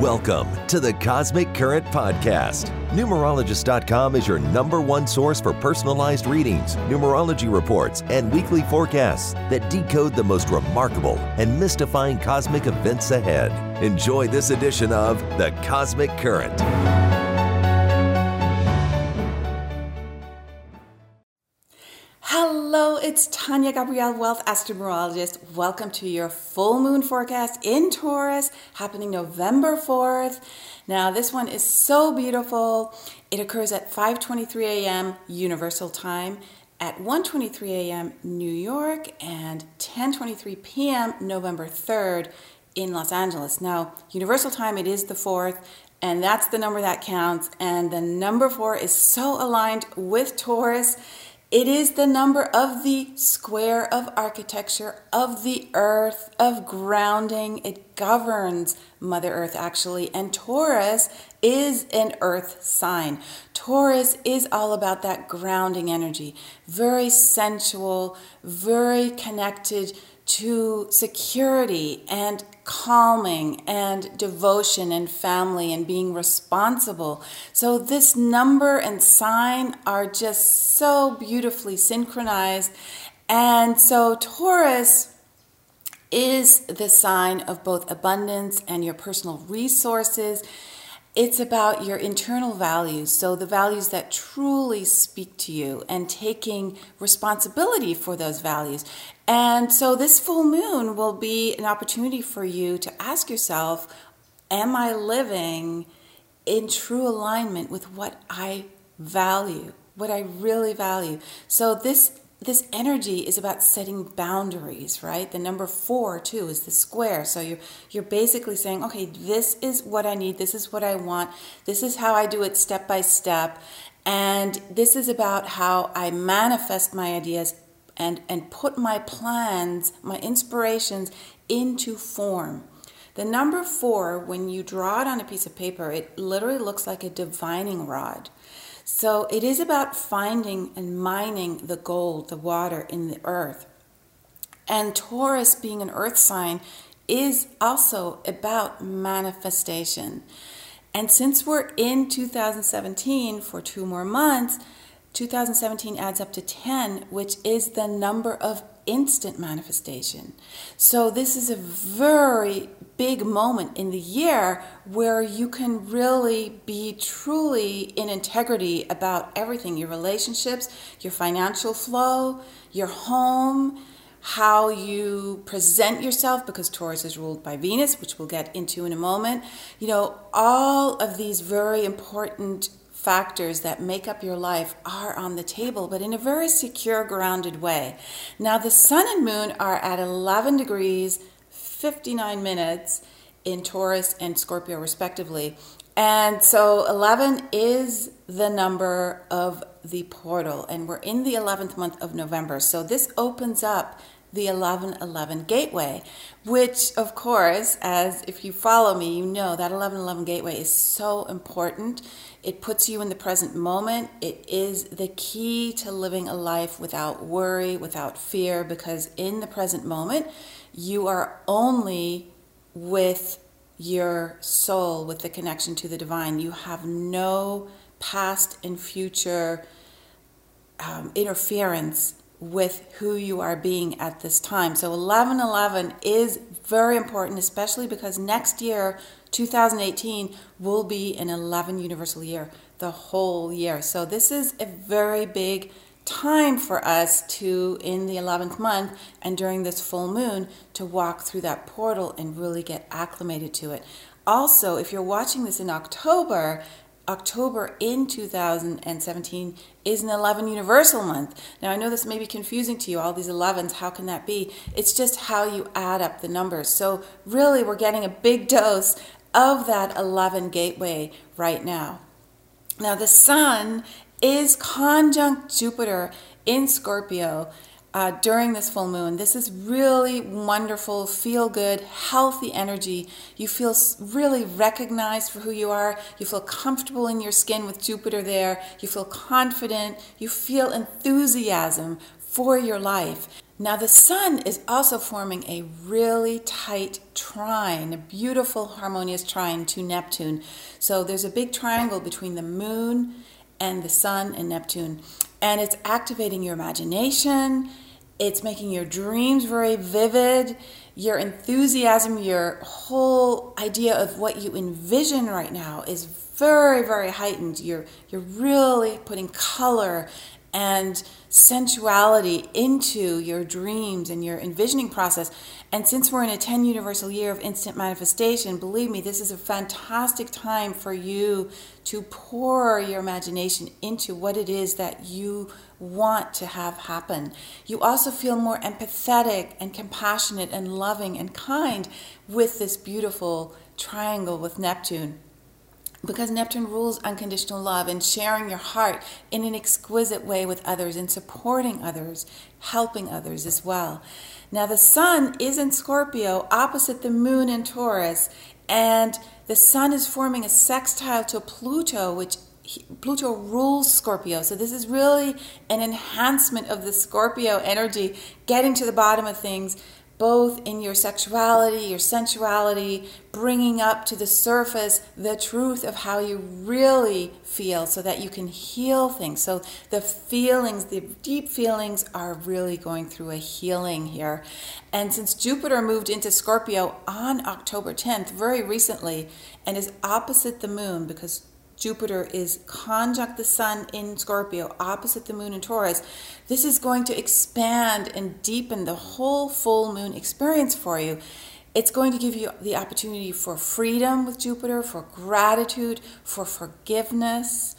Welcome to the Cosmic Current Podcast. Numerologist.com is your #1 source for personalized readings, numerology reports, and weekly forecasts that decode the most remarkable and mystifying cosmic events ahead. Enjoy this edition of the Cosmic Current. Hello, it's Tanya Gabrielle, Wealth Astronumerologist. Welcome to your full moon forecast in Taurus, happening November 4th. Now, this one is so beautiful. It occurs at 5:23 a.m. Universal Time, at 1:23 a.m. New York, and 10:23 p.m. November 3rd in Los Angeles. Now, Universal Time, it is the 4th, and that's the number that counts. And the number 4 is so aligned with Taurus. It is the number of the square of architecture, of the earth, of grounding. It governs Mother Earth, actually. And Taurus is an earth sign. Taurus is all about that grounding energy. Very sensual, very connected to security and calming and devotion and family and being responsible. So this number and sign are just so beautifully synchronized. And so Taurus is the sign of both abundance and your personal resources. It's about your internal values, so the values that truly speak to you and taking responsibility for those values. And so this full moon will be an opportunity for you to ask yourself, am I living in true alignment with what I value, what I really value? So this energy is about setting boundaries, right? The number 4 too is the square. So you're basically saying, okay, this is what I need. This is what I want. This is how I do it step by step. And this is about how I manifest my ideas and put my plans, my inspirations into form. The number 4, when you draw it on a piece of paper, it literally looks like a divining rod. So it is about finding and mining the gold, the water in the earth. And Taurus, being an earth sign, is also about manifestation. And since we're in 2017 for 2 more months, 2017 adds up to 10, which is the number of instant manifestation. So this is a very big moment in the year where you can really be truly in integrity about everything, your relationships, your financial flow, your home, how you present yourself, because Taurus is ruled by Venus, which we'll get into in a moment. You know, all of these very important factors that make up your life are on the table, but in a very secure, grounded way. Now, the sun and moon are at 11 degrees, 59 minutes in Taurus and Scorpio, respectively. And so 11 is the number of the portal, and we're in the 11th month of November. So this opens up the 1111 gateway, which, of course, as if you follow me, you know that 1111 gateway is so important. It puts you in the present moment. It is the key to living a life without worry, without fear, because in the present moment, you are only with your soul, with the connection to the divine. You have no past and future interference with who you are being at this time. So 1111 is very important, especially because next year, 2018, will be an 11 universal year, the whole year. So this is a very big time for us to, in the 11th month and during this full moon, to walk through that portal and really get acclimated to it. Also, if you're watching this in October in 2017 is an 11 universal month. Now, I know this may be confusing to you, all these 11s, how can that be? It's just how you add up the numbers. So really, we're getting a big dose of that 11 gateway right now. Now, the sun is conjunct Jupiter in Scorpio during this full moon. This is really wonderful, feel-good, healthy energy. You feel really recognized for who you are. You feel comfortable in your skin with Jupiter there. You feel confident. You feel enthusiasm for your life. Now the sun is also forming a really tight trine, a beautiful harmonious trine to Neptune. So there's a big triangle between the moon and the sun and Neptune. And it's activating your imagination. It's making your dreams very vivid. Your enthusiasm, your whole idea of what you envision right now is very, very heightened. You're really putting color and sensuality into your dreams and your envisioning process. And since we're in a 10 universal year of instant manifestation, believe me, this is a fantastic time for you to pour your imagination into what it is that you want to have happen. You also feel more empathetic and compassionate and loving and kind with this beautiful triangle with Neptune. Because Neptune rules unconditional love and sharing your heart in an exquisite way with others and supporting others, helping others as well. Now the sun is in Scorpio opposite the moon in Taurus, and the sun is forming a sextile to Pluto, which Pluto rules Scorpio. So this is really an enhancement of the Scorpio energy, getting to the bottom of things, both in your sexuality, your sensuality, bringing up to the surface the truth of how you really feel so that you can heal things. So the feelings, the deep feelings are really going through a healing here. And since Jupiter moved into Scorpio on October 10th, very recently, and is opposite the moon because Jupiter is conjunct the sun in Scorpio, opposite the moon in Taurus. This is going to expand and deepen the whole full moon experience for you. It's going to give you the opportunity for freedom with Jupiter, for gratitude, for forgiveness,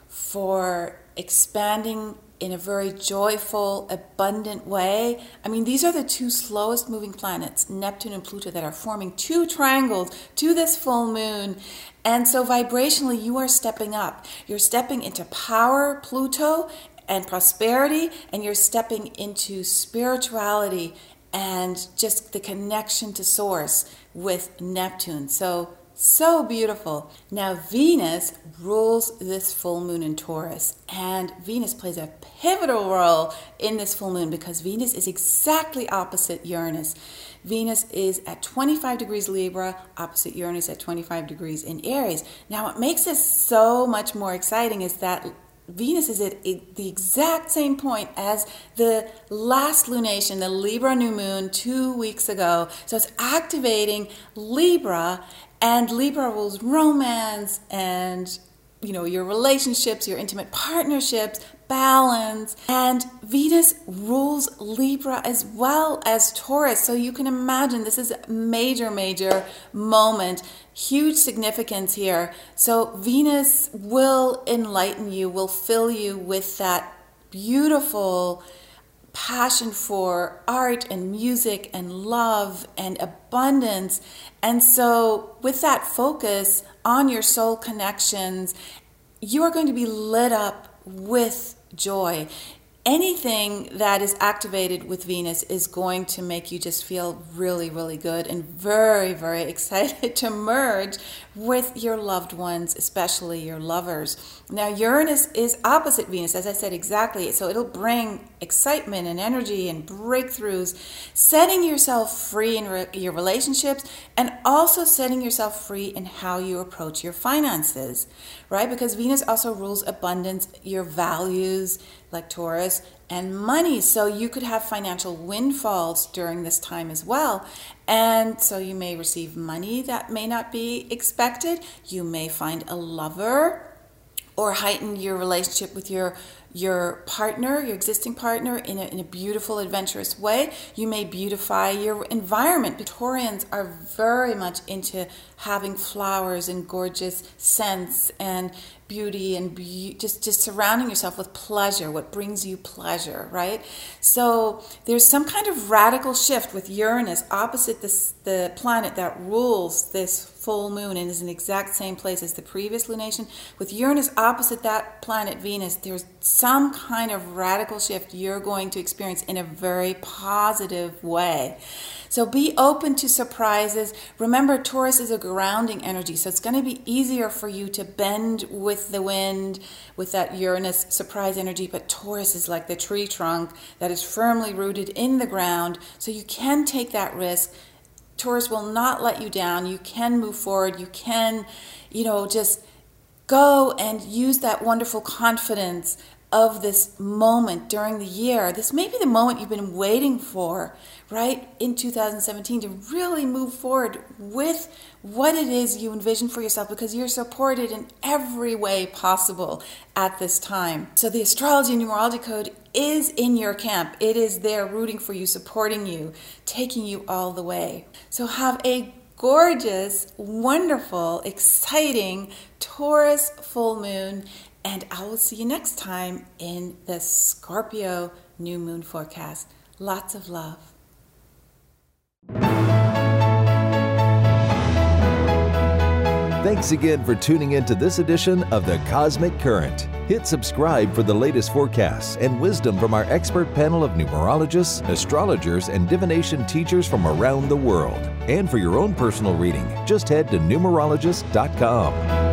for expanding in a very joyful, abundant way. I mean, these are the two slowest moving planets, Neptune and Pluto, that are forming two triangles to this full moon. And so vibrationally, you are stepping up. You're stepping into power, Pluto, and prosperity, and you're stepping into spirituality and just the connection to source with Neptune. So beautiful. Now Venus rules this full moon in Taurus, and Venus plays a pivotal role in this full moon because Venus is exactly opposite Uranus. Venus is at 25 degrees Libra, opposite Uranus at 25 degrees in Aries. Now what makes this so much more exciting is that Venus is at the exact same point as the last lunation, the Libra new moon 2 weeks ago. So it's activating Libra, and Libra rules romance and, your relationships, your intimate partnerships, balance. And Venus rules Libra as well as Taurus. So you can imagine this is a major, major moment, huge significance here. So Venus will enlighten you, will fill you with that beautiful passion for art and music and love and abundance. And so with that focus on your soul connections, you are going to be lit up with joy. Anything that is activated with Venus is going to make you just feel really, really good and very, very excited to merge with your loved ones, especially your lovers. Now, Uranus is opposite Venus, as I said, exactly. So it'll bring excitement and energy and breakthroughs, setting yourself free in your relationships and also setting yourself free in how you approach your finances, right? Because Venus also rules abundance, your values, like Taurus, and money. So you could have financial windfalls during this time as well. And so you may receive money that may not be expected. You may find a lover or heighten your relationship with your partner, your existing partner in a beautiful, adventurous way. You may beautify your environment. Victorians are very much into having flowers and gorgeous scents and beauty and just surrounding yourself with pleasure, what brings you pleasure, right? So there's some kind of radical shift with Uranus opposite the planet that rules this full moon and is in the exact same place as the previous lunation. With Uranus opposite that planet, Venus, there's some kind of radical shift you're going to experience in a very positive way. So be open to surprises. Remember, Taurus is a grounding energy, so it's going to be easier for you to bend with the wind, with that Uranus surprise energy. But Taurus is like the tree trunk that is firmly rooted in the ground, so you can take that risk. Taurus will not let you down. You can move forward. You can, just go and use that wonderful confidence of this moment during the year. This may be the moment you've been waiting for, right, in 2017, to really move forward with what it is you envision for yourself, because you're supported in every way possible at this time. So the astrology and numerology code is in your camp. It is there rooting for you, supporting you, taking you all the way. So have a gorgeous, wonderful, exciting Taurus full moon, and I will see you next time in the Scorpio new moon forecast. Lots of love. Thanks again for tuning in to this edition of The Cosmic Current. Hit subscribe for the latest forecasts and wisdom from our expert panel of numerologists, astrologers, and divination teachers from around the world. And for your own personal reading, just head to numerologist.com.